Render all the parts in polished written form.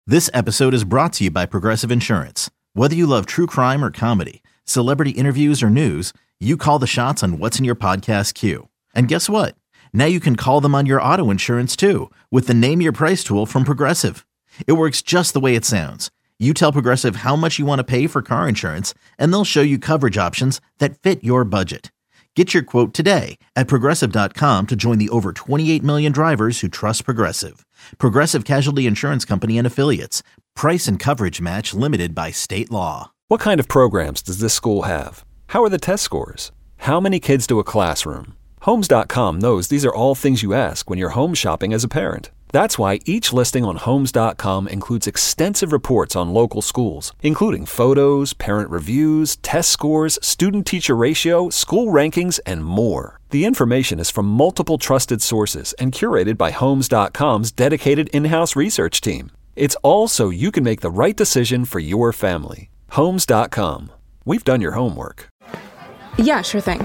This episode is brought to you by Progressive Insurance. Whether you love true crime or comedy, celebrity interviews or news, you call the shots on what's in your podcast queue. And guess what? Now you can call them on your auto insurance too with the Name Your Price tool from Progressive. It works just the way it sounds. You tell Progressive how much you want to pay for car insurance, and they'll show you coverage options that fit your budget. Get your quote today at Progressive.com to join the over 28 million drivers who trust Progressive. Progressive Casualty Insurance Company and Affiliates. Price and coverage match limited by state law. What kind of programs does this school have? How are the test scores? How many kids to a classroom? Homes.com knows these are all things you ask when you're home shopping as a parent. That's why each listing on Homes.com includes extensive reports on local schools, including photos, parent reviews, test scores, student-teacher ratio, school rankings, and more. The information is from multiple trusted sources and curated by Homes.com's dedicated in-house research team. It's all so you can make the right decision for your family. Homes.com. We've done your homework. Yeah, sure thing.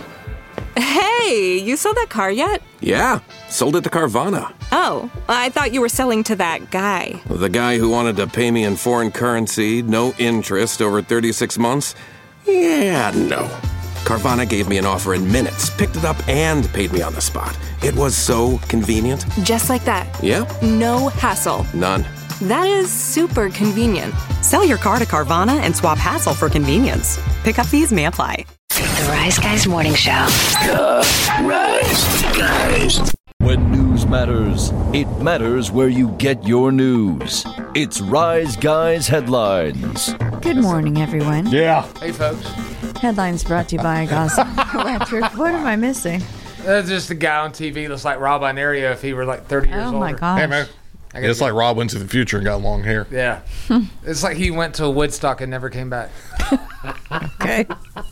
Hey, you sold that car yet? Yeah, sold it to Carvana. Oh, I thought you were selling to that guy. The guy who wanted to pay me in foreign currency, no interest, over 36 months? Yeah, no. Carvana gave me an offer in minutes, picked it up, and paid me on the spot. It was so convenient. Just like that. Yeah? No hassle. None. That is super convenient. Sell your car to Carvana and swap hassle for convenience. Pickup fees may apply. The Rise Guys Morning Show. The Rise Guys. When news matters, it matters where you get your news. It's Rise Guys Headlines. Good morning, everyone. Yeah. Hey, folks. Headlines brought to you by Gossip Electric. What am I missing? That's just a guy on TV looks like Rob Inario if he were like 30 years older. Oh, my gosh. Hey, man. It's like Rob went to the future and got long hair. Yeah. It's like he went to Woodstock and never came back. Okay.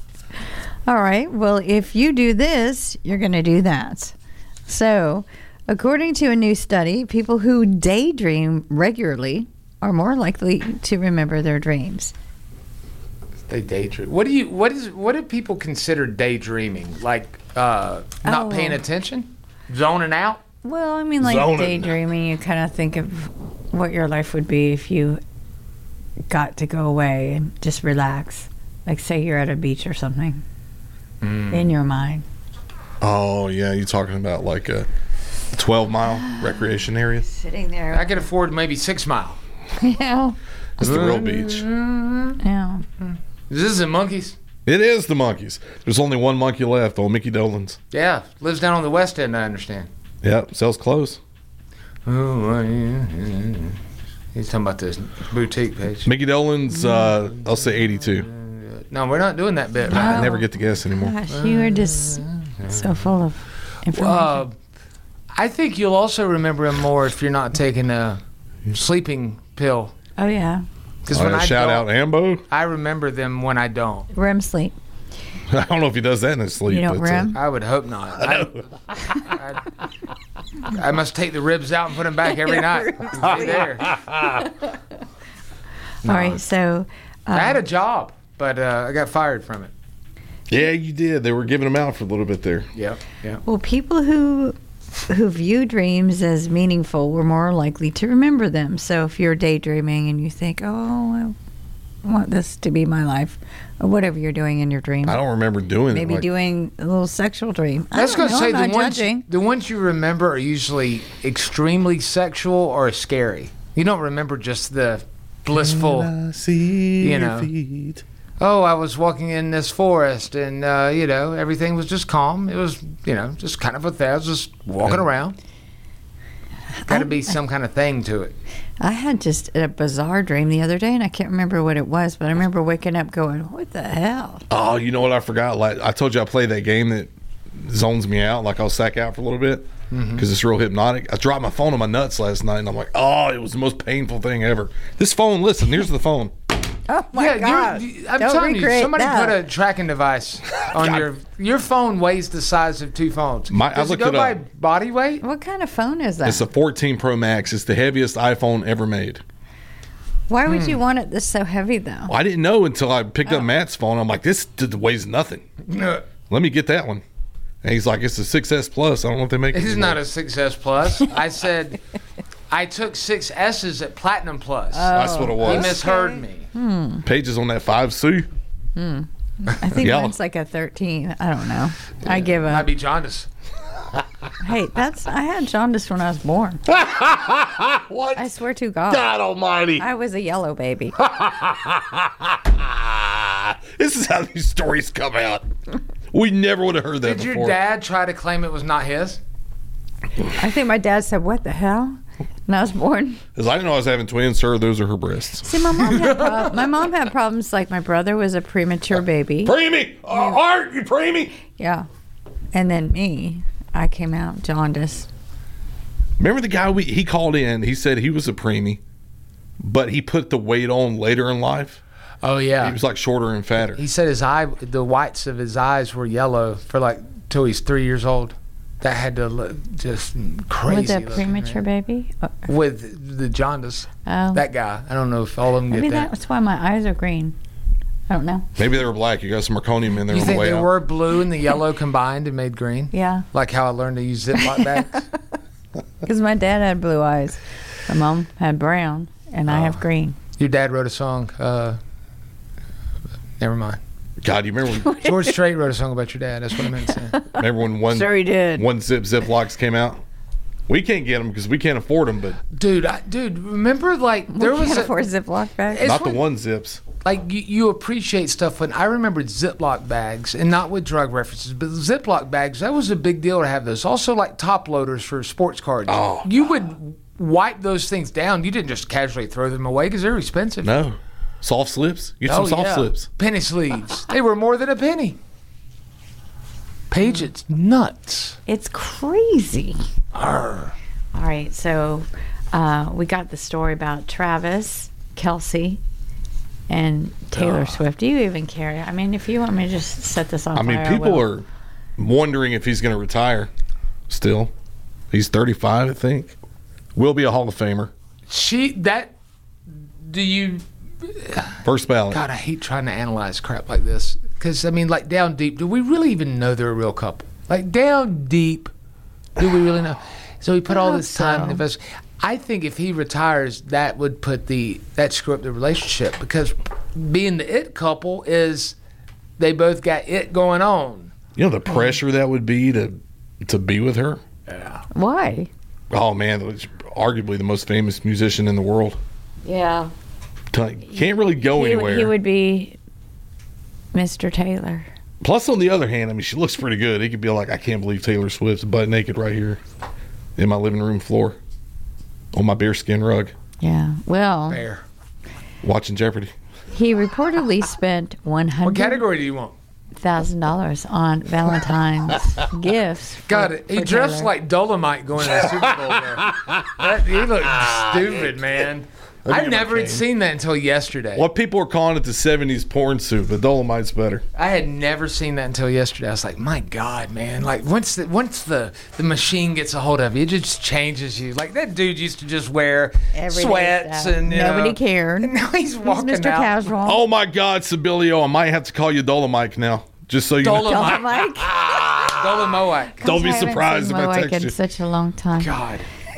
All right. Well, if you do this, you're going to do that. So, according to a new study, people who daydream regularly are more likely to remember their dreams. They daydream. What do people consider daydreaming? Like not paying attention? Zoning out? Well, I mean, like daydreaming, you kind of think of what your life would be if you got to go away and just relax. Like, say you're at a beach or something in your mind. Oh, yeah. You're talking about like a 12-mile recreation area? Sitting there. I could afford maybe 6 Mile. Yeah. It's the real beach. Yeah. Is this the Monkeys? It is the Monkeys. There's only one monkey left, old Mickey Dolenz. Yeah. Lives down on the West End, I understand. Yep. Sells clothes. Oh, yeah. He's talking about this boutique page. Mickey Dolenz, I'll say 82. No, we're not doing that bit. No. Right? I never get to guess anymore. Gosh, you are just so full of information. I think you'll also remember him more if you're not taking a sleeping pill. Oh, yeah. Because when I shout out Ambo. I remember them when I don't. REM sleep. I don't know if he does that in his sleep. You don't REM? I would hope not. I must take the ribs out and put them back every night. Stay there. All right, so... I had a job, but I got fired from it. Yeah, you did. They were giving them out for a little bit there. Yeah. Well, people who view dreams as meaningful were more likely to remember them. So if you're daydreaming and you think, oh, I want this to be my life, or whatever you're doing in your dream. I don't remember doing it. Maybe doing a little sexual dream. I was going to say the ones you remember are usually extremely sexual or scary. You don't remember just the blissful, feet. Oh, I was walking in this forest and, everything was just calm. It was, just kind of a thing. I was just walking around. Got to be some kind of thing to it. I had just a bizarre dream the other day, and I can't remember what it was, but I remember waking up going, what the hell? Oh, you know what I forgot? Like I told you I played that game that zones me out. Like I'll sack out for a little bit because it's real hypnotic. I dropped my phone on my nuts last night, and I'm like, oh, it was the most painful thing ever. This phone, listen, here's the phone. Oh my God! I'm telling you, somebody put a tracking device on your phone. Weighs the size of 2 phones. Does it go by body weight? What kind of phone is that? It's a 14 Pro Max. It's the heaviest iPhone ever made. Why would you want it this so heavy though? Well, I didn't know until I picked up Matt's phone. I'm like, this weighs nothing. Let me get that one. And he's like, it's a 6S Plus. I don't know if they make it. It's not a 6S Plus. I said I took 6 S's at Platinum Plus. That's what it was. He misheard me. Paige is on that 5C. I think mine's like a 13. I don't know. I give Might up. be jaundice. Hey, I had jaundice when I was born. What? I swear to God. God almighty. I was a yellow baby. This is how these stories come out. We never would have heard that Did before. your dad try to claim it was not his? I think my dad said, "What the hell?" when I was born. Because I didn't know I was having twins, sir. Those are her breasts. See, my mom had problems. Like my brother was a premature baby. Preemie! Art, you preemie! Yeah, and then me, I came out jaundice. Remember the guy he called in? He said he was a preemie, but he put the weight on later in life. Oh yeah. He was like shorter and fatter. He said the whites of his eyes were yellow for like till he's 3 years old. That had to look just crazy. With a looking, premature man. baby? With the jaundice. Oh. That guy. I don't know if all of them Maybe get that. that's why my eyes are green. I don't know. Maybe they were black. You got some meconium in there You on the think way they out. were blue and the yellow combined and made green? Yeah. Like how I learned to use Ziploc bags? Because my dad had blue eyes. My mom had brown, and I have green. Your dad wrote a song. Never mind. God, you remember when, George Strait wrote a song about your dad. That's what I meant to say. remember when one Sure he did. one Ziplocs came out? We can't get them because we can't afford them, but Dude, remember like there was Can't a, afford Ziploc bags. It's not the when- one zips. like you appreciate stuff when I remembered Ziploc bags, and not with drug references, but Ziploc bags, that was a big deal to have those. Also like top loaders for sports cards. Oh, you would wipe those things down. You didn't just casually throw them away because they're expensive. No. Soft slips? Get some soft slips. Penny sleeves. They were more than a penny. Paige, it's nuts. It's crazy. Arr. All right, so we got the story about Travis, Kelsey, and Taylor Swift. Do you even care? I mean, if you want me to just set this on I mean, fire, I people will. are wondering if he's going to retire still. He's 35, I think. Will be a Hall of Famer. First ballot. God, I hate trying to analyze crap like this. Because, I mean, like, down deep, do we really even know they're a real couple? Like, down deep, do we really know? So he put all this time and investment. I think if he retires, that would that screw up the relationship. Because being the it couple is they both got it going on. You know the pressure that would be to be with her? Yeah. Why? Oh, man, it's arguably the most famous musician in the world. Yeah. Can't really go anywhere. He would be Mr. Taylor. Plus, on the other hand, I mean, she looks pretty good. He could be like, I can't believe Taylor Swift's butt naked right here in my living room floor on my bearskin rug. Yeah. Well, Fair. Watching Jeopardy. he reportedly spent What category do you want? $1,000 on Valentine's gifts. He dressed Taylor. like Dolomite going to the Super Bowl there. He looked stupid, man. I never had seen that until yesterday. What people are calling it the 70s porn suit, but Dolomite's better. I had never seen that until yesterday. I was like, my God, man. Like, once the machine gets a hold of you, it just changes you. Like, that dude used to just wear Everyday sweats stuff. and, Nobody cared. And now he's walking Mr. out. Casual. Oh, my God, Sibilio, I might have to call you Dolomite now, just so you know. Dolomite. Dolomite. Dolomite. Don't be I haven't surprised seen if I Moak text in you. such a long time. God.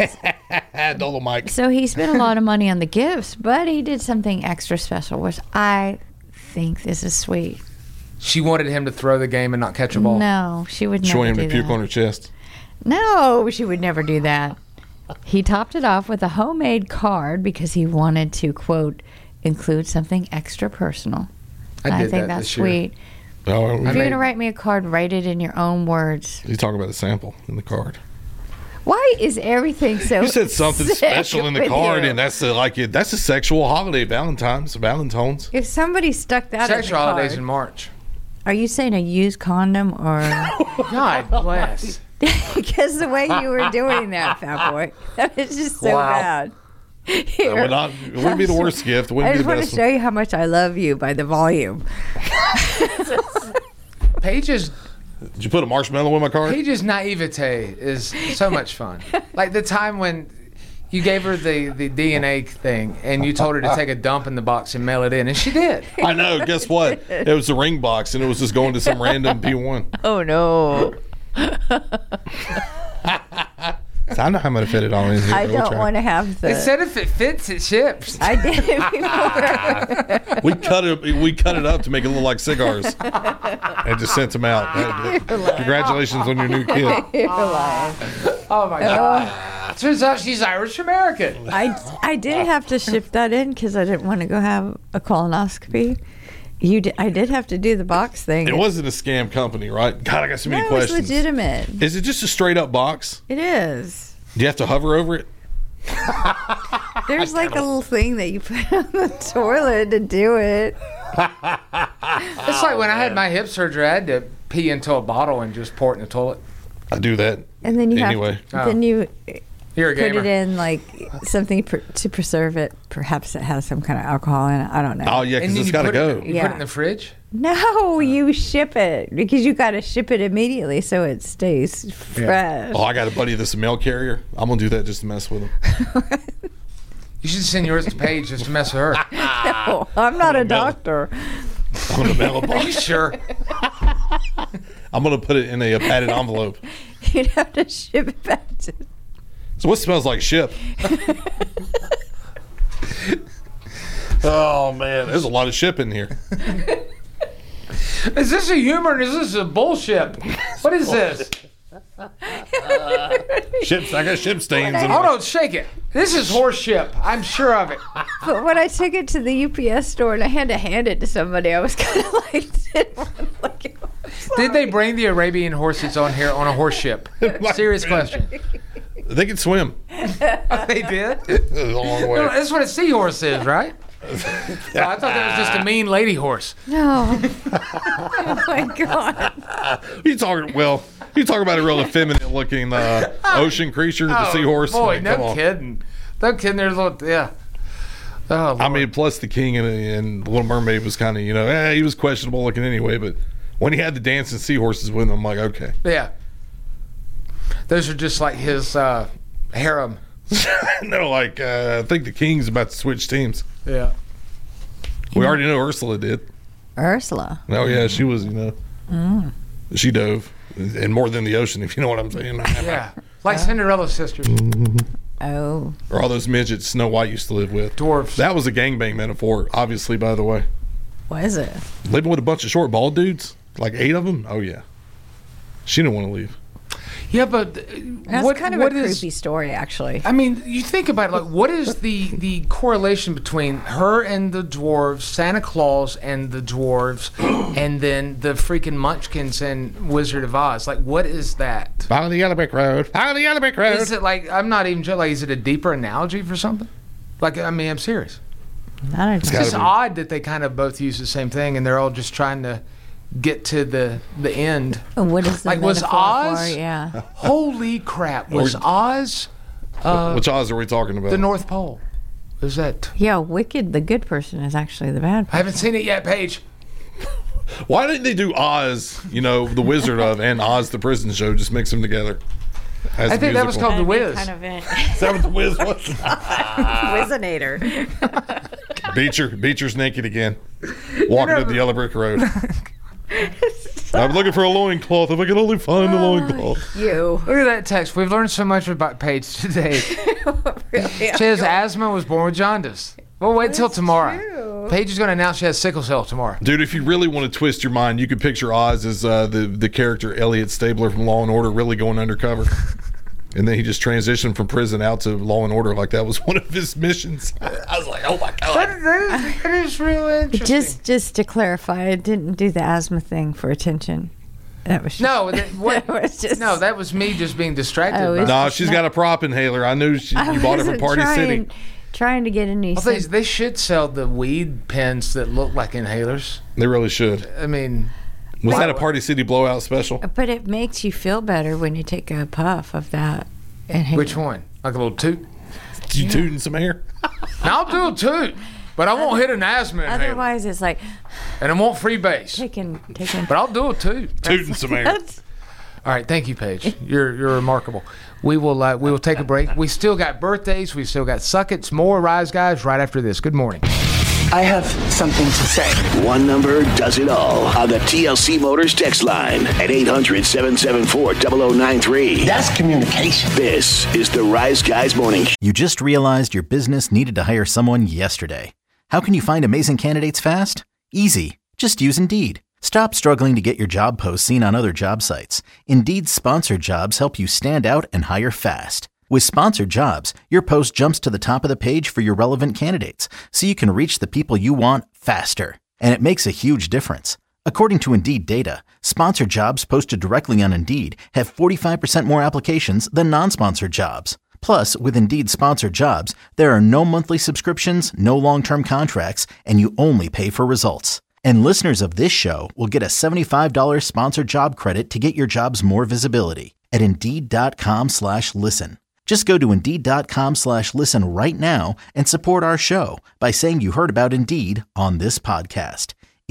Dolomite. So he spent a lot of money on the gifts, but he did something extra special, which I think this is sweet. She wanted him to throw the game and not catch a ball. No, she would never Showing him do to puke that. on her chest. No, she would never do that. He topped it off with a homemade card because he wanted to, quote, include something extra personal. I did think that that's this year. sweet. Oh, If you're going to write me a card, write it in your own words. he's talking about a sample in the card. Why is everything so You said something sick special in the with card, you? and that's a sexual holiday, Valentine's. If somebody stuck that in the Sexual holidays card, in March. are you saying a used condom or... God bless. Because the way you were doing that, Fat Boy, that was just so Wow. bad. Here. It wouldn't be the worst gift. It I wouldn't be just the want to best show one. you how much I love you by the volume. Paige's Did you put a marshmallow in my card? Paige's naivete is so much fun. Like the time when you gave her the DNA thing and you told her to take a dump in the box and mail it in, and she did. I know. Guess what? It was a ring box, and it was just going to some random P1. Oh, no. So I know how I'm going to fit it all in here. I don't want to have the. It said if it fits, it ships. I did it before. We cut it up to make it look like cigars, and just sent them out. Congratulations on your new kid. You're lying. Oh my God! Turns out she's Irish American. I did have to ship that in because I didn't want to go have a colonoscopy. I did have to do the box thing. It wasn't a scam company, right? God, I got so many No, questions. it's legitimate. Is it just a straight up box? It is. Do you have to hover over it? There's like a little thing that you put on the toilet to do it. It's like when I had my hip surgery, I had to pee into a bottle and just pour it in the toilet. I do that. And then you anyway. then you You're a gamer. put it in like something to preserve it. Perhaps it has some kind of alcohol in it. I don't know. Oh yeah, because it's got to go. You put it in the fridge? No, you ship it because you got to ship it immediately so it stays fresh. Oh, I got a buddy that's a mail carrier. I'm gonna do that just to mess with him. You should send yours to Paige just to mess with her. No, I'm not a doctor. I'm gonna mail a Are you box. sure? I'm gonna put it in a padded envelope. You'd have to ship it back to. So what smells like ship? Oh man, there's a lot of ship in here. Is this a humor or is this a bullshit? What is this? Ships. I got ship stains. in Hold it. on, shake it. This is horse ship. I'm sure of it. But when I took it to the UPS store and I had to hand it to somebody, I was kind of like, didn't want to look at it. Did they bring the Arabian horses on here on a horse ship? Serious question. They can swim. They did? A long way. No, that's what a seahorse is, right? Oh, I thought that was just a mean lady horse. No. Oh my God. You talking about a real effeminate looking ocean creature, the seahorse. Boy, Like, no come on. kidding. No kidding. There's a little, yeah. Oh, Lord. I mean, plus the king and Little Mermaid was kind of, he was questionable looking anyway. But when he had the dancing seahorses with him, I'm like, okay. Yeah. Those are just like his harem. No, like I think the king's about to switch teams. Yeah. We already know Ursula did. Ursula. Oh yeah, she was. She dove, and more than the ocean, if you know what I'm saying. Yeah. Like Cinderella's sisters. Oh. Or all those midgets Snow White used to live with. Dwarfs. That was a gangbang metaphor, obviously. By the way, What is it? living with a bunch of short bald dudes, like 8 of them. Oh yeah, she didn't want to leave. Yeah, but That's kind of a creepy story, actually. I mean, you think about it, like, what is the correlation between her and the dwarves, Santa Claus and the dwarves, and then the freaking Munchkins and Wizard of Oz? Like, what is that? Follow the yellow brick road. Follow the yellow brick road. Is it like, I'm not even sure, like, is it a deeper analogy for something? Like, I mean, I'm serious. It's just odd that they kind of both use the same thing and they're all just trying to get to the end. What is the like, was metaphor Oz? for? Yeah. Holy crap. Was Oz Which Oz are we talking about? the North Pole? Is that? Yeah, Wicked, the good person, is actually the bad I person. haven't seen it yet, Paige. Why didn't they do Oz, the Wizard of, and Oz the Prison Show, just mix them together? As I a think that was musical? called The Wiz. Kind of it. Is that what the Wiz was? Wizinator. Beecher's naked again, walking up the yellow brick road. I'm looking for a loincloth. If I can only find a loincloth. You. Look at that text. We've learned so much about Paige today. She has asthma, was born with jaundice. We'll wait till tomorrow. true. Paige is going to announce she has sickle cell tomorrow. Dude, if you really want to twist your mind, you could picture Oz as the character Elliot Stabler from Law and Order really going undercover. And then he just transitioned from prison out to Law and Order like that was one of his missions. I was like, oh my God. That is really interesting. Just to clarify, I didn't do the asthma thing for attention. That was just, No, what, that was just, no, that was me just being distracted. Oh, by it's- No, she's got a prop inhaler. I knew you bought it from wasn't Party City. Trying to get a new. They should sell the weed pens that look like inhalers. They really should. I mean, Was that a Party City blowout special? But it makes you feel better when you take a puff of that. Inhaler. which one? Like a little toot? You tooting some air? I'll do a toot, but I won't hit an asthma inhaler. Otherwise, it's like And I want free base. taking. But I'll do a toot. Tooting some air. All right, thank you, Paige. You're remarkable. We will take a break. We still got birthdays. We still got suckets. More Rise Guys right after this. Good morning. I have something to say. One number does it all on the TLC Motors text line at 800-774-0093. That's communication. This is the Rise Guys Morning Show. You just realized your business needed to hire someone yesterday. How can you find amazing candidates fast? Easy. Just use Indeed. Stop struggling to get your job posts seen on other job sites. Indeed's sponsored jobs help you stand out and hire fast. With sponsored jobs, your post jumps to the top of the page for your relevant candidates, so you can reach the people you want faster. And it makes a huge difference. According to Indeed data, sponsored jobs posted directly on Indeed have 45% more applications than non-sponsored jobs. Plus, with Indeed sponsored jobs, there are no monthly subscriptions, no long-term contracts, and you only pay for results. And listeners of this show will get a $75 sponsored job credit to get your jobs more visibility at Indeed.com/listen. Just go to Indeed.com/listen right now and support our show by saying you heard about Indeed on this podcast.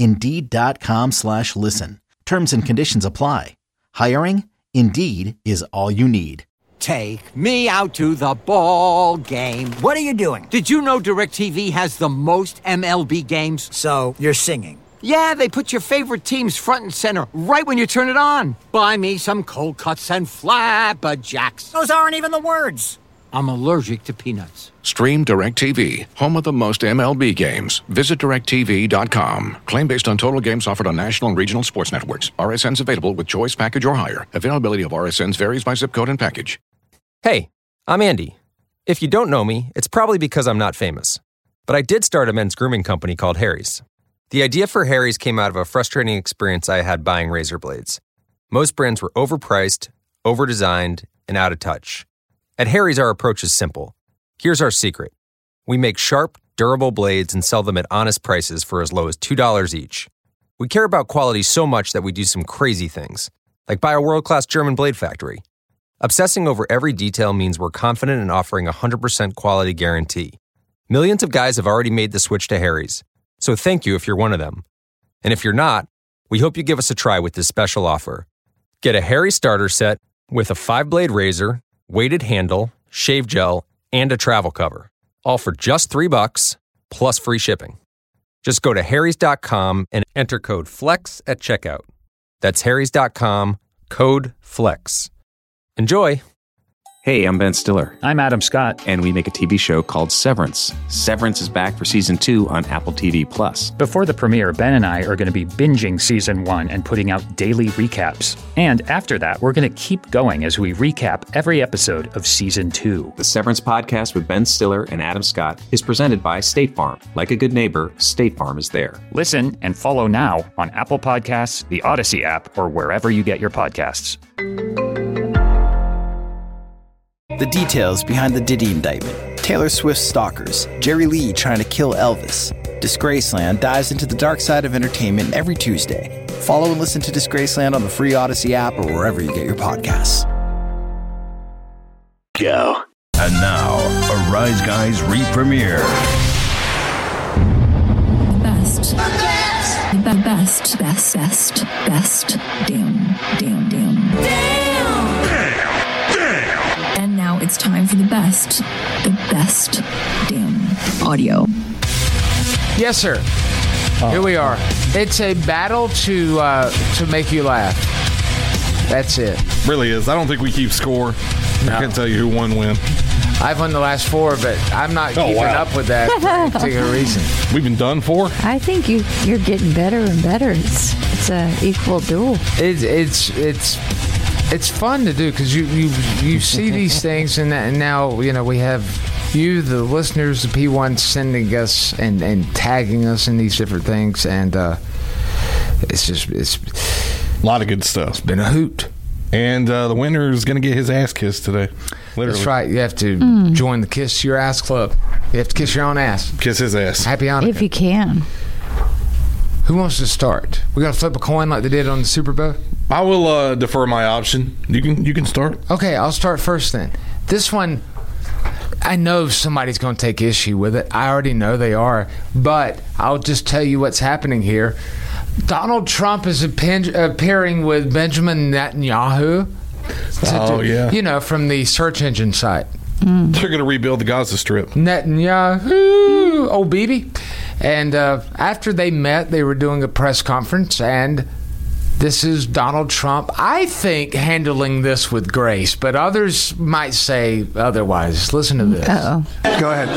Indeed.com/listen. Terms and conditions apply. Hiring? Indeed is all you need. Take me out to the ball game. What are you doing? Did you know DirecTV has the most MLB games? So you're singing. Yeah, they put your favorite teams front and center right when you turn it on. Buy me some cold cuts and flapjacks. Those aren't even the words. I'm allergic to peanuts. Stream DirecTV, home of the most MLB games. Visit DirecTV.com. Claim based on total games offered on national and regional sports networks. RSNs available with choice package or higher. Availability of RSNs varies by zip code and package. Hey, I'm Andy. If you don't know me, it's probably because I'm not famous. But I did start a men's grooming company called Harry's. The idea for Harry's came out of a frustrating experience I had buying razor blades. Most brands were overpriced, overdesigned, and out of touch. At Harry's, our approach is simple. Here's our secret. We make sharp, durable blades and sell them at honest prices for as low as $2 each. We care about quality so much that we do some crazy things, like buy a world-class German blade factory. Obsessing over every detail means we're confident in offering a 100% quality guarantee. Millions of guys have already made the switch to Harry's. So thank you if you're one of them. And if you're not, we hope you give us a try with this special offer. Get a Harry starter set with a 5-blade razor, weighted handle, shave gel, and a travel cover. All for just $3 plus free shipping. Just go to harrys.com and enter code FLEX at checkout. That's harrys.com, code FLEX. Enjoy! Hey, I'm Ben Stiller. I'm Adam Scott. And we make a TV show called Severance. Severance is back for Season 2 on Apple TV+. Before the premiere, Ben and I are going to be binging Season 1 and putting out daily recaps. And after that, we're going to keep going as we recap every episode of Season 2. The Severance podcast with Ben Stiller and Adam Scott is presented by State Farm. Like a good neighbor, State Farm is there. Listen and follow now on Apple Podcasts, the Odyssey app, or wherever you get your podcasts. The details behind the Diddy indictment, Taylor Swift's stalkers, Jerry Lee trying to kill Elvis. Disgraceland dives into the dark side of entertainment every Tuesday. Follow and listen to Disgraceland on the free Odyssey app or wherever you get your podcasts. Go. And now, a Rise Guys re-premiere. Best. Damn. And now it's time for the best damn audio. Yes, sir. Here we are. It's a battle to make you laugh. That's it. Really is. I don't think we keep score. No. I can't tell you who won when. I've won the last 4, but I'm not keeping up with that for any particular reason. We've been done 4? I think you're getting better and better. It's an equal duel. It's fun to do because you see these things, and now we have you, the listeners, the P1 sending us and tagging us in these different things, and it's a lot of good stuff. It's been a hoot. And the winner is going to get his ass kissed today. Literally. That's right. You have to join the Kiss Your Ass Club. You have to kiss your own ass. Kiss his ass. Happy Hanukkah. If you can. Who wants to start? We're going to flip a coin like they did on the Super Bowl? I will defer my option. You can start. Okay, I'll start first then. This one, I know somebody's going to take issue with it. I already know they are. But I'll just tell you what's happening here. Donald Trump is appearing with Benjamin Netanyahu. From the search engine site. They're going to rebuild the Gaza Strip. Netanyahu. Oh, Bibi. And after they met, they were doing a press conference, and this is Donald Trump, I think, handling this with grace, but others might say otherwise. Listen to this. Uh-oh. Go ahead.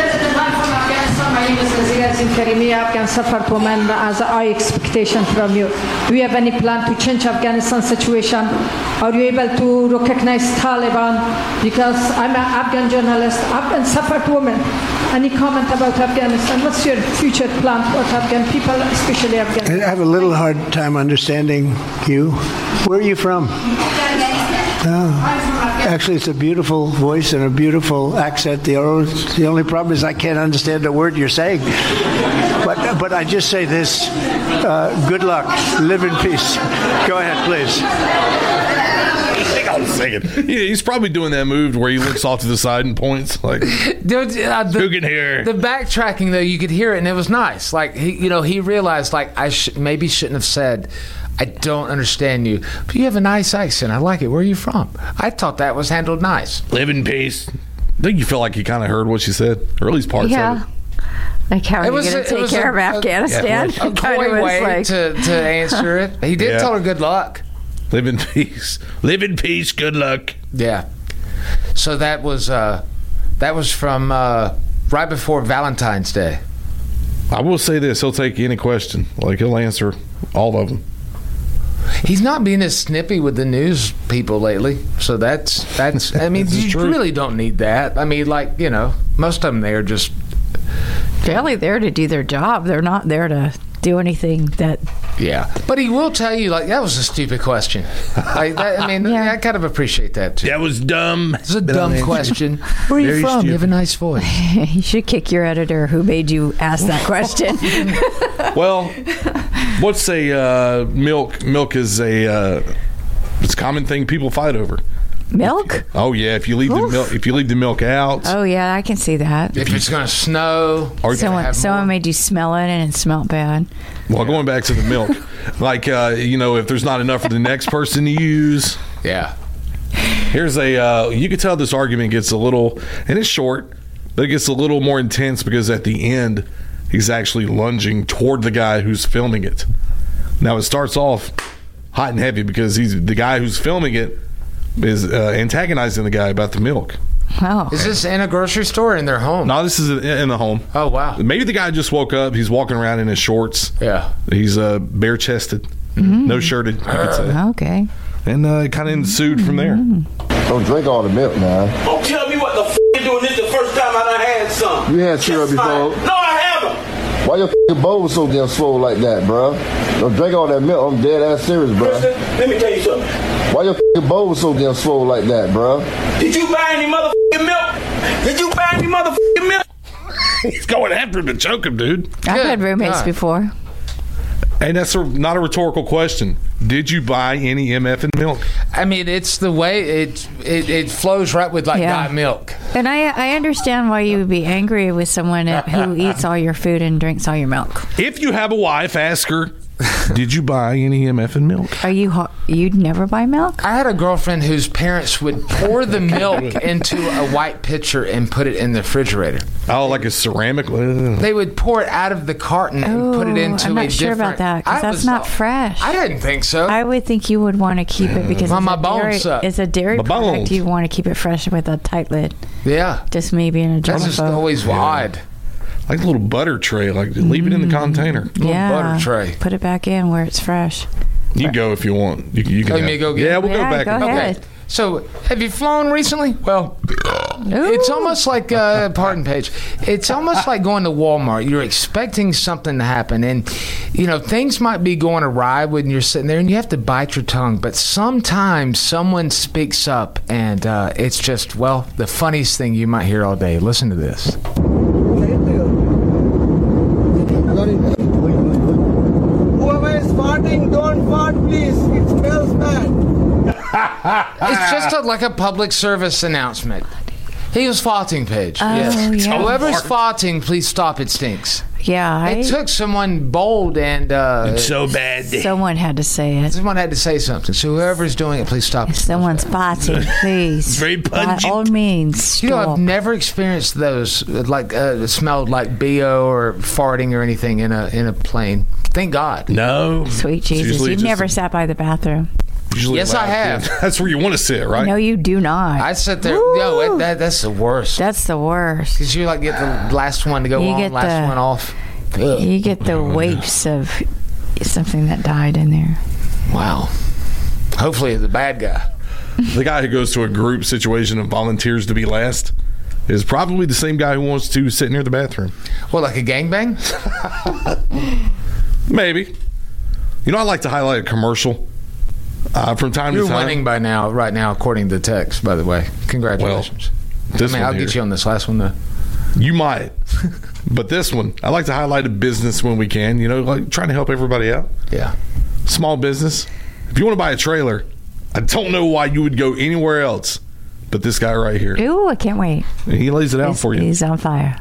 As our expectation from you. Do you have any plan to change Afghanistan situation? Are you able to recognize Taliban? Because I'm an Afghan journalist, Afghan support woman. Any comment about Afghanistan? What's your future plan for Afghan people, especially Afghan? I have a little hard time understanding you. Where are you from? Actually, it's a beautiful voice and a beautiful accent. The only problem is I can't understand a word you're saying. But I just say this: good luck, live in peace. Go ahead, please. I was thinking, he's probably doing that move where he looks off to the side and points like, Dude, who can hear? The backtracking, though, you could hear it, and it was nice. Like, he realized, like, I maybe shouldn't have said, I don't understand you, but you have a nice accent. I like it. Where are you from? I thought that was handled nice. Live in peace. I think you feel like he kind of heard what she said, or at least parts of it. Like, how are you going to take care of Afghanistan? A coy way to answer it. He did tell her good luck. Live in peace. Live in peace. Good luck. Yeah. So that was from right before Valentine's Day. I will say this: he'll take any question. Like, he'll answer all of them. He's not being as snippy with the news people lately. So that's. I mean, you really don't need that. I mean, like, most of them they're just barely there to do their job. They're not there to do anything that. Yeah, but he will tell you, like, that was a stupid question. I kind of appreciate that too. That was dumb. It's a dumb question. Where are you from? You have a nice voice. You should kick your editor who made you ask that question. Well, let's say milk is it's a common thing people fight over. Milk? Oh yeah, if you leave the milk out. Oh yeah, I can see that. If it's going to snow, or someone made you smell it and it smelled bad. Well, going back to the milk, like if there's not enough for the next person to use. Yeah. Here's you can tell this argument gets a little, and it's short, but it gets a little more intense because at the end he's actually lunging toward the guy who's filming it. Now it starts off hot and heavy because the guy who's filming it is antagonizing the guy about the milk. Wow. Is this in a grocery store or in their home? No, this is in the home. Oh, wow. Maybe the guy just woke up. He's walking around in his shorts. Yeah. He's bare-chested, no shirted, you could say. Okay. And it kind of ensued from there. Don't drink all the milk now. Don't tell me what the f*** you doing. This the first time I done had some. You had syrup before? No, I haven't. Why your f***ing bowl so damn swole like that, bro? Don't drink all that milk. I'm dead ass serious, bro. Listen, let me tell you something. Why your f***ing bowl so damn swole like that, bro? Did you buy any motherfucking milk? Did you buy any motherfucking milk? He's going after him to choke him, dude. I've had roommates before. And that's not a rhetorical question. Did you buy any MF in milk? I mean, it's the way it flows right with diet milk. And I understand why you would be angry with someone who eats all your food and drinks all your milk. If you have a wife, ask her, did you buy any MF in milk? You'd never buy milk? I had a girlfriend whose parents would pour the milk into a white pitcher and put it in the refrigerator. Oh, like a ceramic? They would pour it out of the carton and put it into I'm not sure about that because that's not fresh. I didn't think so. I would think you would want to keep it because it's a dairy product. You want to keep it fresh with a tight lid. Yeah. Just me being a germaphobe. That's just always wide. Like a little butter tray. Like leave it in the container. Yeah. Butter tray. Put it back in where it's fresh. You can go if you want. You can me to go get it? Yeah, we'll go back. Go ahead. Okay. So, have you flown recently? Well, it's almost like, pardon, Paige, it's almost like going to Walmart. You're expecting something to happen, and, things might be going awry when you're sitting there, and you have to bite your tongue. But sometimes someone speaks up, and it's just, the funniest thing you might hear all day. Listen to this. Whoever is farting, don't fart, please. It smells bad. It's just like a public service announcement. He was farting, Paige. Oh, yes. yeah. Whoever's farting, please stop. It stinks. Yeah. It took someone bold and It's so bad. Someone had to say it. Someone had to say something. So whoever's doing it, please stop. If someone's farting, please. It's very pungent. By all means, You know, I've stop. never experienced those like it smelled like BO or farting or anything in a plane. Thank God. No. Sweet It's Jesus. usually You've just never sat by the bathroom. usually Yes, I loud, have. yeah. That's where you want to sit, right? No, you do not. I sit there. Yo, that's the worst. That's the worst. Because you like get the last one to go You on, get last one off. Ugh. You get the waifs of something that died in there. Wow. Hopefully the bad guy. The guy who goes to a group situation and volunteers to be last is probably the same guy who wants to sit near the bathroom. What, like a gangbang? Maybe. You know, I like to highlight a commercial from time You're to time. winning by now, right now, according to the text, by the way. Congratulations. This one I'll here. get you on this last one, though. You might. But this one, I like to highlight a business when we can, you know, like trying to help everybody out. Yeah. Small business. If you want to buy a trailer, I don't know why you would go anywhere else but this guy right here. Ooh, I can't wait. He lays it out for you. He's on fire.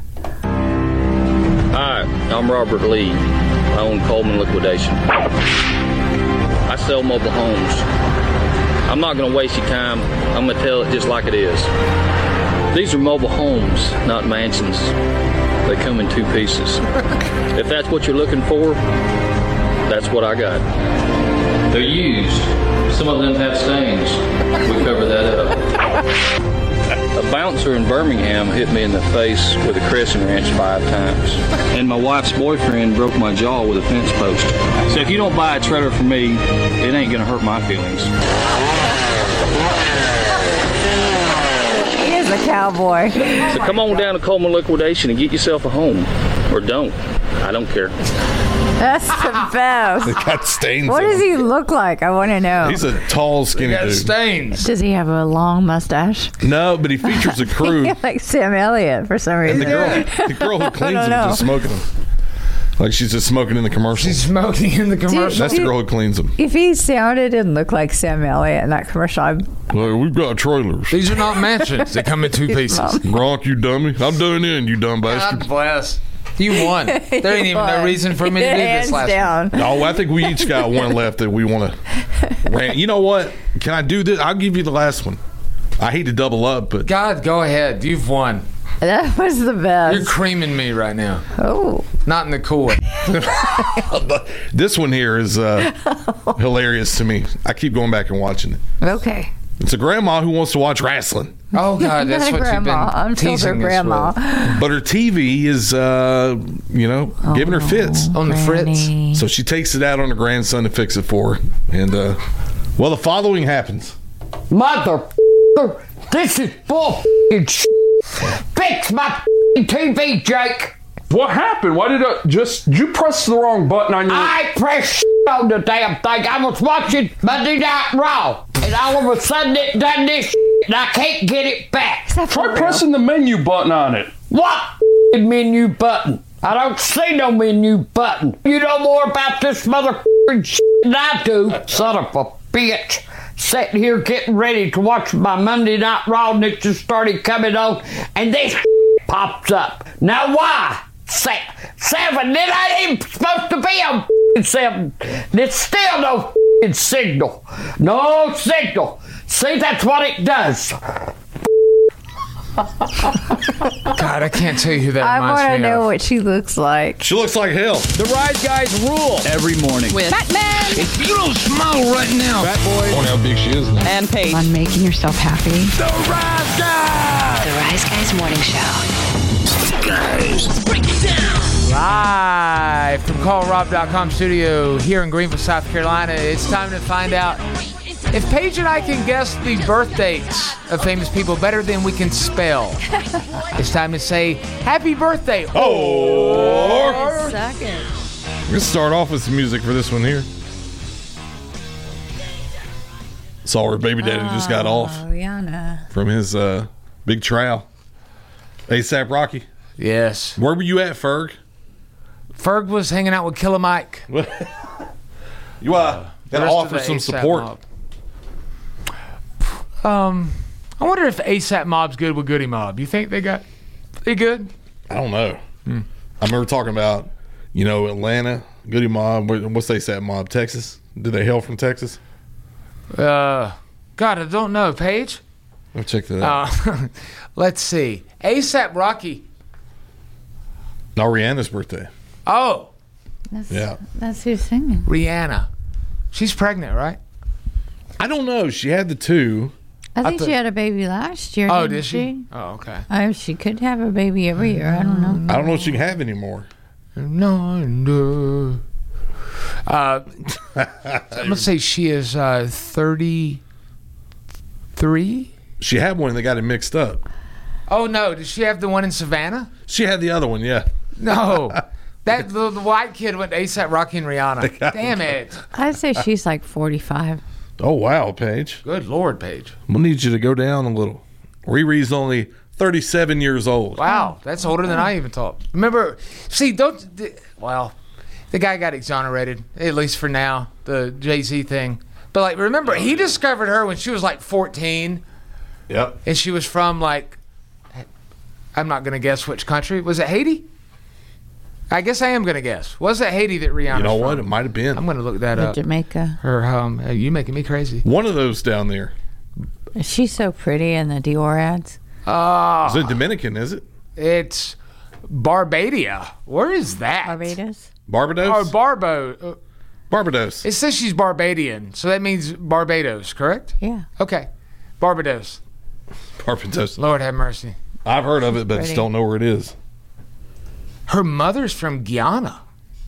Hi, I'm Robert Lee. I own Coleman Liquidation. I sell mobile homes. I'm not going to waste your time. I'm going to tell it just like it is. These are mobile homes, not mansions. They come in two pieces. If that's what you're looking for, that's what I got. They're used. Some of them have stains. We cover that up. A bouncer in Birmingham hit me in the face with a crescent wrench 5 times. And my wife's boyfriend broke my jaw with a fence post. So if you don't buy a trailer from me, it ain't gonna hurt my feelings. He is a cowboy. So come on down to Coleman Liquidation and get yourself a home. Or don't. I don't care. That's the best. They got stains. What in does him. he look like? I want to know. He's a tall, skinny dude. Stains. Does he have a long mustache? No, but he features a crew. Like Sam Elliott for some reason. And the girl who cleans them is just smoking them. Like she's just smoking in the commercial. She's smoking in the commercial. That's the girl who cleans them. If he sounded and looked like Sam Elliott in that commercial, Well, we've got trailers. These are not mansions. They come in two pieces. Gronk, you dummy. I'm done in, you dumb bastard. God bless. You won. There ain't even no reason for me to do this last down. one. No, I think we each got one left that we want to rant. You know what? Can I do this? I'll give you the last one. I hate to double up, but God, go ahead. You've won. That was the best. You're creaming me right now. Oh. Not in the cool way. this one here is hilarious to me. I keep going back and watching it. Okay. It's a grandma who wants to watch wrestling. Oh, God, that's what you've been I'm still their teasing us grandma. with. But her TV is, giving her fits. On the fritz. So she takes it out on her grandson to fix it for her. And, the following happens. Mother, this is bull Fix my TV, Jake. What happened? Why did you press the wrong button on your... I pressed on the damn thing. I was watching Monday Night Raw, and all of a sudden it done this and I can't get it back. Try pressing the menu button on it. What menu button? I don't see no menu button. You know more about this mother than I do. Son of a bitch. Sitting here getting ready to watch my Monday Night Raw, and it just started coming on, and this pops up. Now why? 7. It ain't even supposed to be on 7. It's still no signal. No signal. See, that's what it does. God, I can't tell you who that I reminds want to me know of. what she looks like. She looks like hell. The Rise Guys rule every morning with Batman. If you don't smile right now, Fat Boy. I wonder how big she is now. And Paige. On making yourself happy. The Rise Guys. The Rise Guys Morning Show. Guys, break it down. Live from callrob.com studio here in Greenville, South Carolina. It's time to find out if Paige and I can guess the birth dates of famous people better than we can spell. It's time to say happy birthday. Or Suck it. we're gonna start off with some music for this one here. Saw her baby daddy just got off Rihanna. from his big trial. ASAP Rocky. Yes. Where were you at, Ferg? Ferg was hanging out with Killer Mike. You gotta rest of offer the some A$AP support. mob. I wonder if ASAP Mob's good with Goody Mob. You think they good? I don't know. I remember talking about, Atlanta, Goody Mob. What's ASAP Mob? Texas? Did they hail from Texas? God, I don't know. Paige? I'll check that out. Let's see. ASAP Rocky. No, Rihanna's birthday. Oh. That's who's singing. Rihanna. She's pregnant, right? I don't know. She had the two. I think she had a baby last year. Oh, didn't did she? Oh, okay. She could have a baby every year. I don't know. I don't know if she can have anymore. No. I'm going to say she is 33. She had one and they got it mixed up. Oh, no. Did she have the one in Savannah? She had the other one, yeah. No. The white kid went to ASAP Rocky and Rihanna. Damn it. I'd say she's like 45. Oh, wow, Paige. Good Lord, Paige. We'll need you to go down a little. Riri's only 37 years old. Wow, that's older than I even thought. Remember, the guy got exonerated, at least for now, the Jay-Z thing. But, remember, he discovered her when she was, 14. Yep. And she was from, I'm not going to guess which country. Was it Haiti? I guess I am going to guess. Was it Haiti that Rihanna? You know what? It might have been. I'm going to look that up. Jamaica. Her, you making me crazy. One of those down there. She's so pretty in the Dior ads. Is it Dominican, is it? It's Barbadia. Where is that? Barbados? Barbados? Oh, Barbados. It says she's Barbadian, so that means Barbados, correct? Yeah. Okay. Barbados. Barbados. Lord have mercy. I've heard of it, but just don't know where it is. Her mother's from Guyana.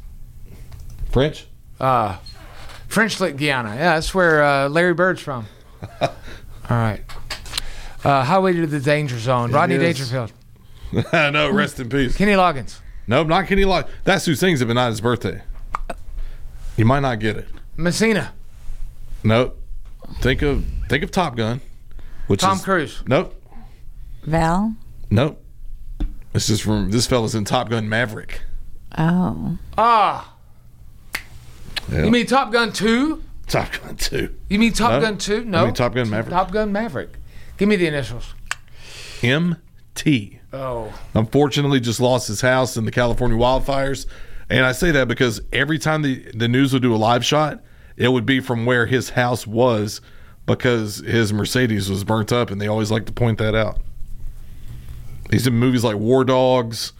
French? French Lick, Guyana. Yeah, that's where Larry Bird's from. All right. Highway to the Danger Zone. Rodney Dangerfield. I know, rest in peace. Kenny Loggins. Nope, not Kenny Loggins. That's who sings it, but not his birthday. You might not get it. Messina. Nope. Think of Top Gun. Tom Cruise. Nope. Val? Nope. This fella's in Top Gun Maverick. Oh. Yeah. You mean Top Gun 2? Top Gun 2. You mean Top Gun 2? No. I mean Top Gun Maverick. Top Gun Maverick. Give me the initials. MT. Oh. Unfortunately, just lost his house in the California wildfires. And I say that because every time the news would do a live shot, it would be from where his house was because his Mercedes was burnt up, and they always like to point that out. He's in movies like War Dogs,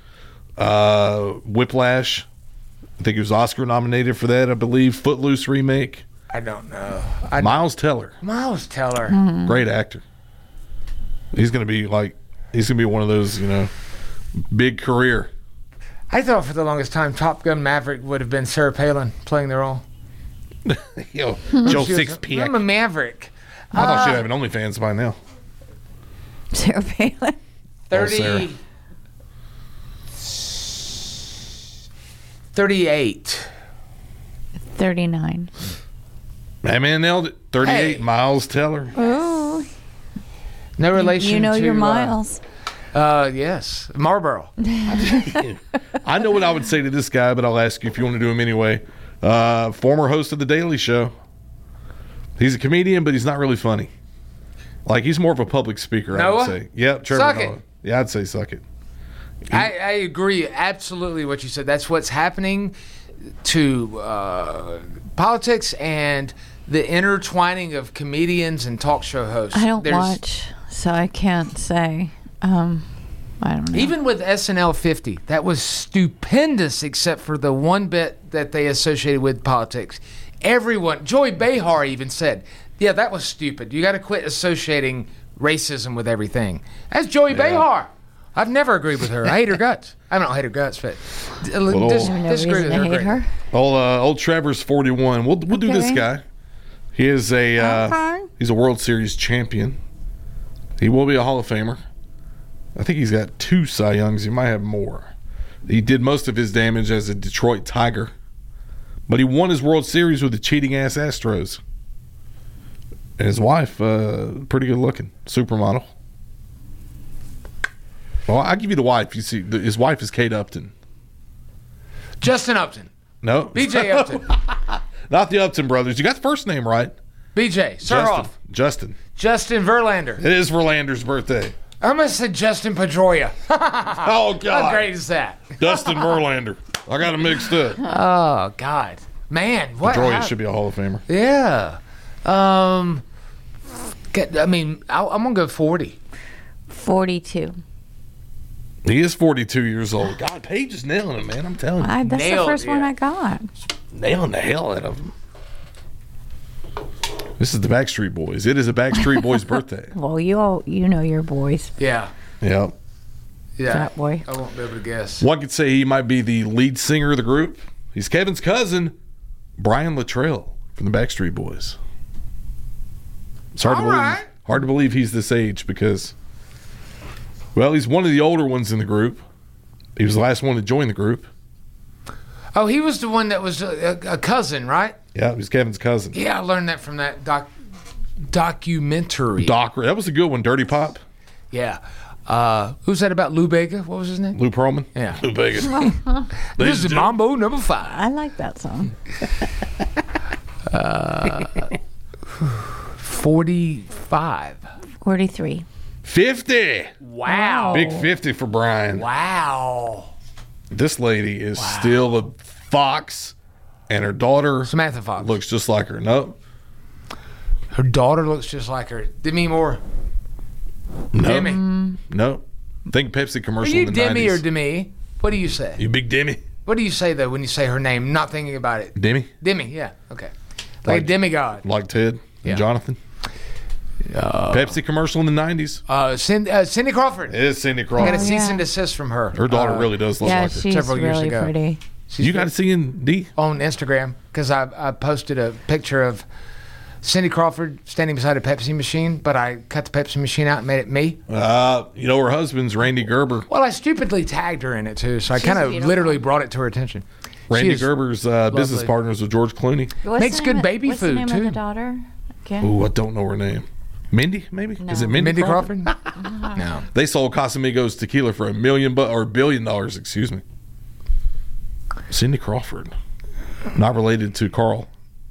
Whiplash. I think he was Oscar nominated for that, I believe. Footloose remake. I don't know. Miles Teller. Miles Teller. Mm-hmm. Great actor. He's going to be one of those, big career. I thought for the longest time Top Gun Maverick would have been Sarah Palin playing the role. Joe Sixpack. I'm a Maverick. I thought she'd have an OnlyFans by now. Sarah Palin. 38. 39. That man nailed it. 38, Hey. Miles Teller. Oh. No relation You know to your miles. Yes. Marlboro. I know what I would say to this guy, but I'll ask you if you want to do him anyway. Former host of The Daily Show. He's a comedian, but he's not really funny. He's more of a public speaker, I Noah? would say. Yep, Trevor Suck Noah. it. Yeah, I'd say suck it. I agree absolutely what you said. That's what's happening to politics and the intertwining of comedians and talk show hosts. I don't watch, so I can't say. I don't know. Even with SNL 50, that was stupendous except for the one bit that they associated with politics. Everyone, Joy Behar even said, yeah, that was stupid. You got to quit associating racism with everything. That's Joey Behar. I've never agreed with her. I hate her guts. I don't hate her guts, but disagree with her. Old Trevor's 41. We'll do this guy. He is he's a World Series champion. He will be a Hall of Famer. I think he's got 2 Cy Youngs. He might have more. He did most of his damage as a Detroit Tiger, but he won his World Series with the cheating ass Astros. And his wife, pretty good looking, supermodel. Well, I'll give you the wife. You see, his wife is Kate Upton. Justin Upton. No. BJ Upton. Not the Upton brothers. You got the first name right. BJ, Surhoff. Justin Verlander. It is Verlander's birthday. I almost said Justin Pedroia. Oh, God. How great is that? Dustin Verlander. I got him mixed up. Oh, God. Man, what? Pedroia should be a Hall of Famer. Yeah. I'm going to go 40. 42. He is 42 years old. God, Paige is nailing it, man. I'm telling you. That's the first one I got. Nailing the hell out of him. This is the Backstreet Boys. It is a Backstreet Boys birthday. Well, you know your boys. Yeah. Yep. Yeah. Fat boy. I won't be able to guess. One could say he might be the lead singer of the group. He's Kevin's cousin, Brian Luttrell from the Backstreet Boys. It's hard to believe he's this age because, well, he's one of the older ones in the group. He was the last one to join the group. Oh, he was the one that was a cousin, right? Yeah, he was Kevin's cousin. Yeah, I learned that from that documentary. That was a good one, Dirty Pop. Yeah. Who's that about? Lou Bega? What was his name? Lou Pearlman? Yeah. Lou Bega. This is Mambo number 5. I like that song. 45. 43. 50. Wow. Big 50 for Brian. Wow. This lady is still a fox, and her daughter, Samantha Fox, looks just like her. Nope. Her daughter looks just like her. Demi Moore. No. Demi. No. Think Pepsi commercial Are you in the Demi 90s. or Demi? What do you say? You big Demi? What do you say, though, when you say her name, not thinking about it? Demi? Demi, yeah. Okay. Like a demigod. Like Ted and Jonathan? Pepsi commercial in the 90s. Cindy Crawford. It is Cindy Crawford. I got a cease and desist from her. Her daughter really does look like her. she's Several years really ago. pretty. You got to see in D? On Instagram, because I posted a picture of Cindy Crawford standing beside a Pepsi machine, but I cut the Pepsi machine out and made it me. You know her husband's Randy Gerber. Well, I stupidly tagged her in it, too, so I kind of literally brought it to her attention. Randy Gerber's business partners with George Clooney. Makes good baby what's food, the name too. of the daughter? Okay. Ooh, I don't know her name. Mindy, maybe? No. Is it Mindy Crawford? No. They sold Casamigos tequila for $1 billion, excuse me. Cindy Crawford. Not related to Carl.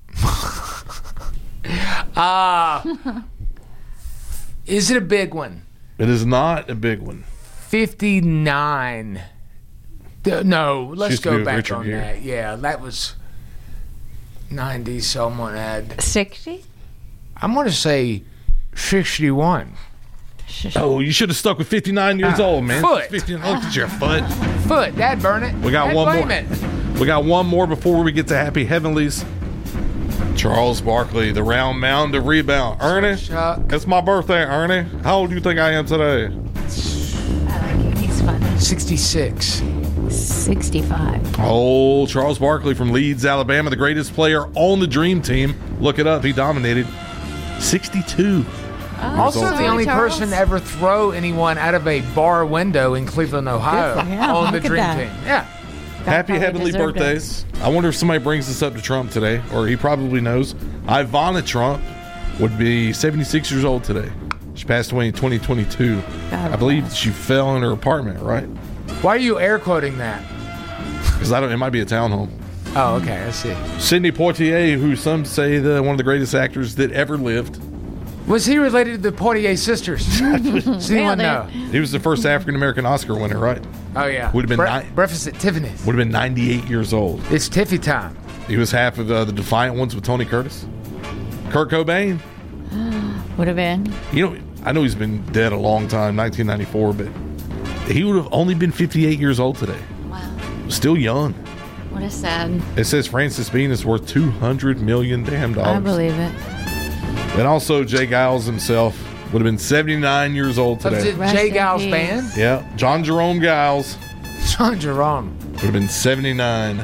Is it a big one? It is not a big one. 59. No, let's Used to be go with back Richard on Gere. that. Yeah, that was 90. Someone had 60? I'm going to say 61. Oh, you should have stuck with 59 years old, man. Foot. 59, look at your foot. Foot. Dad, burn it. We got Dad, one blame more. it. We got one more before we get to Happy Heavenlies. Charles Barkley, the round mound of rebound. Ernie, it's my birthday, Ernie. How old do you think I am today? I like it. He's fun. 66. 65. Oh, Charles Barkley from Leeds, Alabama, the greatest player on the Dream Team. Look it up. He dominated. 62. Also, the only person to ever throw anyone out of a bar window in Cleveland, Ohio, on the look at Dream that. Team. Yeah. Happy probably heavenly deserved it. birthdays. I wonder if somebody brings this up to Trump today, or he probably knows. Ivana Trump would be 76 years old today. She passed away in 2022. I believe she fell in her apartment, right? Why are you air quoting that? Because it might be a townhome. Oh, okay. I see. Sidney Poitier, who some say one of the greatest actors that ever lived. Was he related to the Poitier sisters? Does anyone know? He was the first African American Oscar winner, right? Oh, yeah. Would have been Breakfast at Tiffany's. Would have been 98 years old. It's Tiffy time. He was half of the Defiant Ones with Tony Curtis. Kurt Cobain. Would have been. You know, I know he's been dead a long time, 1994, but he would have only been 58 years old today. Wow. Still young. What a sad. It says Francis Bean is worth $200 million damn dollars. I believe it. And also Jay Giles himself would have been 79 years old Of today. the Jay Giles band? Yeah, John Jerome Giles John Jerome. would have been 79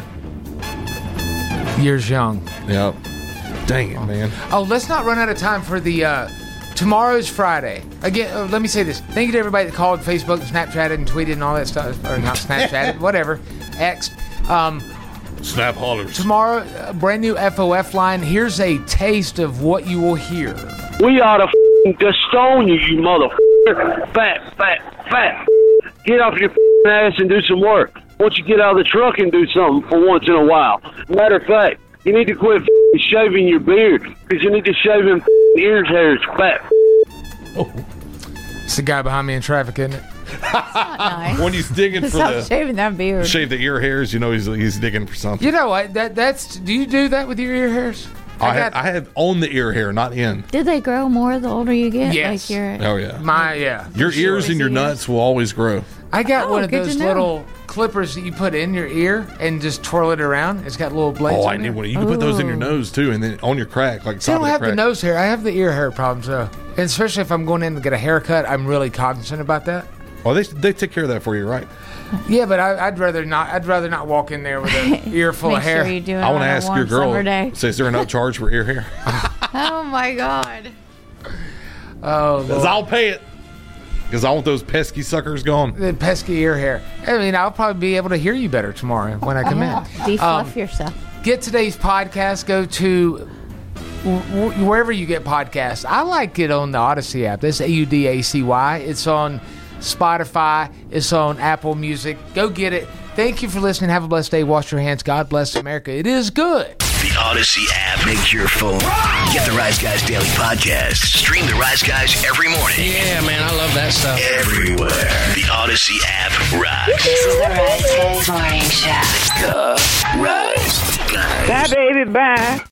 years young. Yep. Dang it, man. Oh, let's not run out of time for the tomorrow's Friday. Again, let me say this. Thank you to everybody that called, Facebook, Snapchatted, and tweeted and all that stuff. Or not Snapchatted, whatever. X. Snap hollers. Tomorrow, a brand new FOF line. Here's a taste of what you will hear. We ought to stone you motherfucker. Fat. Get off your ass and do some work. Why don't you get out of the truck and do something for once in a while? Matter of fact, you need to quit shaving your beard because you need to shave them ears hairs, fat. It's the guy behind me in traffic, isn't it? Nice. When he's digging for Stop the shaving that beard. shave the ear hairs, you know he's digging for something. You know what? That's. Do you do that with your ear hairs? I have on the ear hair, not in. Do they grow more the older you get? Yes. Like your, Oh yeah. Your ears and your nuts will always grow. I got one of good to those know. little clippers that you put in your ear and just twirl it around. It's got little blades. Oh, on I need there. one. You can put those in your nose too, and then on your crack, like See, I top don't of have the the crack. nose hair. I have the ear hair problems though, and especially if I'm going in to get a haircut, I'm really cognizant about that. Oh, they take care of that for you, right? Yeah, but I'd rather not. I'd rather not walk in there with an ear full Make of hair. sure you do it I want on to a ask warm your girl. summer day. So is there an upcharge for ear hair? Oh my God. Oh, Because Lord. I'll pay it. Because I want those pesky suckers gone. The pesky ear hair. I mean, I'll probably be able to hear you better tomorrow when I come in. Defluff yourself. Get today's podcast. Go to wherever you get podcasts. I like it on the Odyssey app. That's AUDACY. It's on Spotify. It's on Apple Music. Go get it. Thank you for listening. Have a blessed day. Wash your hands. God bless America. It is good. The Odyssey app makes your phone. Get the Rise Guys Daily Podcast. Stream the Rise Guys every morning. Yeah, man, I love that stuff. Everywhere. The Odyssey app rocks. This is the Rise Guys Morning Show. The Rise Guys. Bye, baby, bye.